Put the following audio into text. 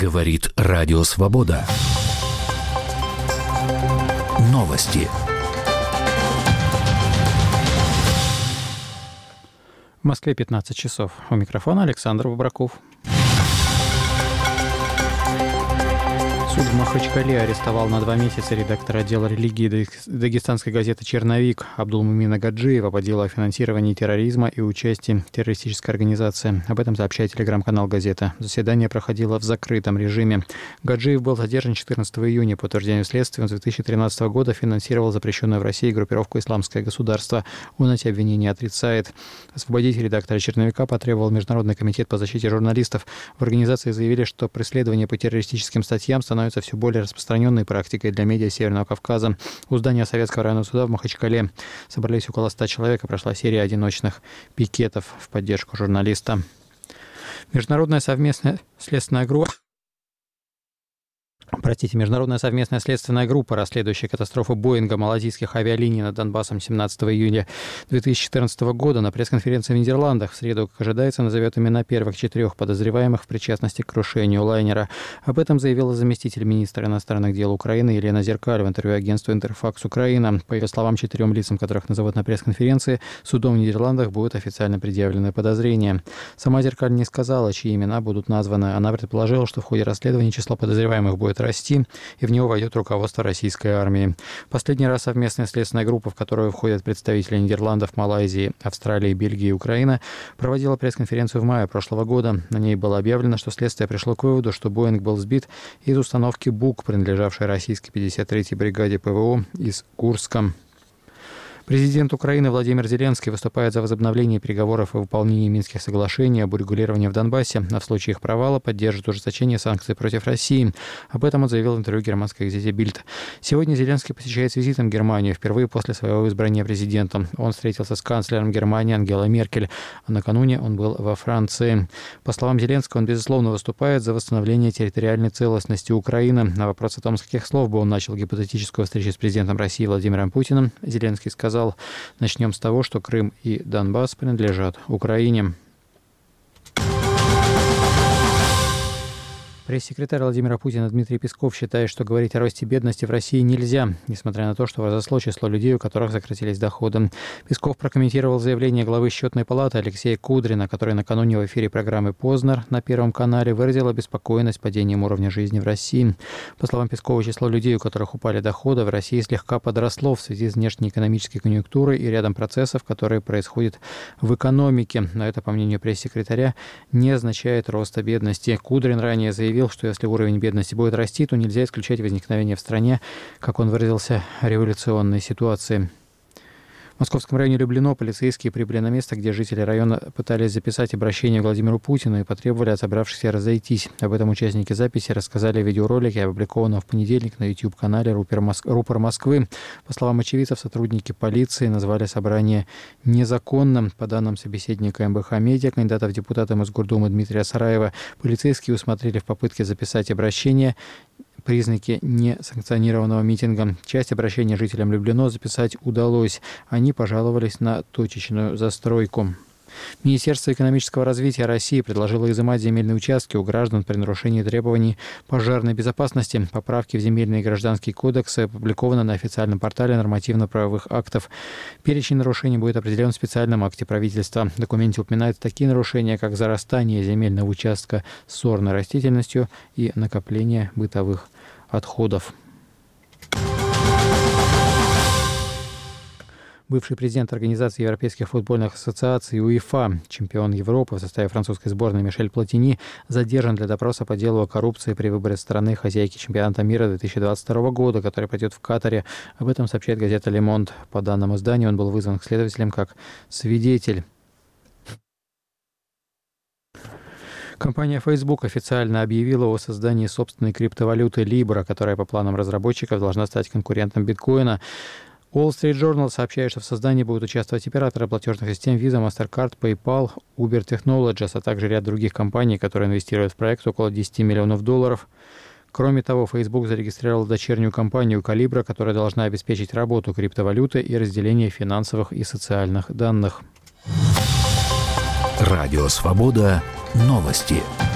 Говорит Радио Свобода. Новости. В Москве 15 часов. У микрофона Александр Бобраков. Суд в Махачкале арестовал на 2 месяца редактора отдела религии дагестанской газеты «Черновик» Абдулмумина Гаджиева по делу о финансировании терроризма и участии в террористической организации. Об этом сообщает телеграм-канал газеты. Заседание проходило в закрытом режиме. Гаджиев был задержан 14 июня. По утверждению следствия, он с 2013 года финансировал запрещенную в России группировку «Исламское государство». Он эти обвинения отрицает. Освободить редактора «Черновика» потребовал Международный комитет по защите журналистов. В организации заявили, что преследование по террористическим статьям становится все более распространенной практикой для медиа Северного Кавказа. У здания Советского районного суда в Махачкале собрались около 100 человек, и прошла серия одиночных пикетов в поддержку журналиста. Международная совместная следственная группа, расследующая катастрофу Боинга малазийских авиалиний над Донбассом 17 июня 2014 года, на пресс-конференции в Нидерландах в среду, как ожидается, назовет имена первых 4 подозреваемых в причастности к крушению лайнера. Об этом заявила заместитель министра иностранных дел Украины Елена Зеркаль в интервью агентству «Интерфакс Украина». По ее словам, 4 лицам, которых назовут на пресс-конференции, судом в Нидерландах будут официально предъявлены подозрения. Сама Зеркаль не сказала, чьи имена будут названы. Она предположила, что в ходе расследования число подозреваемых будет расти, и в него войдет руководство российской армии. Последний раз совместная следственная группа, в которую входят представители Нидерландов, Малайзии, Австралии, Бельгии и Украины, проводила пресс-конференцию в мае прошлого года. На ней было объявлено, что следствие пришло к выводу, что Боинг был сбит из установки БУК, принадлежавшей российской 53-й бригаде ПВО из Курска. Президент Украины Владимир Зеленский выступает за возобновление переговоров о выполнении Минских соглашений об урегулировании в Донбассе, а в случае их провала поддержит ужесточение санкций против России. Об этом он заявил в интервью германской газете «Бильд». Сегодня Зеленский посещает с визитом Германию впервые после своего избрания президентом. Он встретился с канцлером Германии Ангелой Меркель, а накануне он был во Франции. По словам Зеленского, он, безусловно, выступает за восстановление территориальной целостности Украины. На вопрос о том, с каких слов бы он начал гипотетическую встречу с президентом России Владимиром Путиным, Зеленский сказал: начнем с того, что Крым и Донбасс принадлежат Украине. Пресс-секретарь Владимира Путина Дмитрий Песков считает, что говорить о росте бедности в России нельзя, несмотря на то, что возросло число людей, у которых сократились доходы. Песков прокомментировал заявление главы Счетной палаты Алексея Кудрина, который накануне в эфире программы «Познер» на Первом канале выразил обеспокоенность падением уровня жизни в России. По словам Пескова, число людей, у которых упали доходы, в России слегка подросло в связи с внешнеэкономической конъюнктурой и рядом процессов, которые происходят в экономике. Но это, по мнению пресс-секретаря, не означает роста бедности. Кудрин ранее заявил, что если уровень бедности будет расти, то нельзя исключать возникновение в стране, как он выразился, революционной ситуации. В Московском районе Люблино полицейские прибыли на место, где жители района пытались записать обращение к Владимиру Путину и потребовали от собравшихся разойтись. Об этом участники записи рассказали в видеоролике, опубликованном в понедельник на YouTube-канале «Рупор Москвы». По словам очевидцев, сотрудники полиции назвали собрание незаконным. По данным собеседника МБХ «Медиа», кандидата в депутаты Мосгордумы Дмитрия Сараева, полицейские усмотрели в попытке записать обращение признаки несанкционированного митинга. Часть обращения жителям Люблино записать удалось. Они пожаловались на точечную застройку. Министерство экономического развития России предложило изымать земельные участки у граждан при нарушении требований пожарной безопасности. Поправки в земельные и гражданские кодексы опубликованы на официальном портале нормативно-правовых актов. Перечень нарушений будет определен в специальном акте правительства. В документе упоминаются такие нарушения, как зарастание земельного участка сорной растительностью и накопление бытовых отходов. Бывший президент Организации европейских футбольных ассоциаций УЕФА, чемпион Европы в составе французской сборной Мишель Платини, задержан для допроса по делу о коррупции при выборе страны хозяйки чемпионата мира 2022 года, который пройдет в Катаре. Об этом сообщает газета «Ле Монд». По данным издания, он был вызван к следователям как свидетель. Компания Facebook официально объявила о создании собственной криптовалюты Libra, которая по планам разработчиков должна стать конкурентом биткоина. Wall Street Journal сообщает, что в создании будут участвовать операторы платежных систем Visa, MasterCard, PayPal, Uber Technologies, а также ряд других компаний, которые инвестируют в проект около $10 миллионов. Кроме того, Facebook зарегистрировал дочернюю компанию Calibra, которая должна обеспечить работу криптовалюты и разделение финансовых и социальных данных. Радио Свобода. Новости.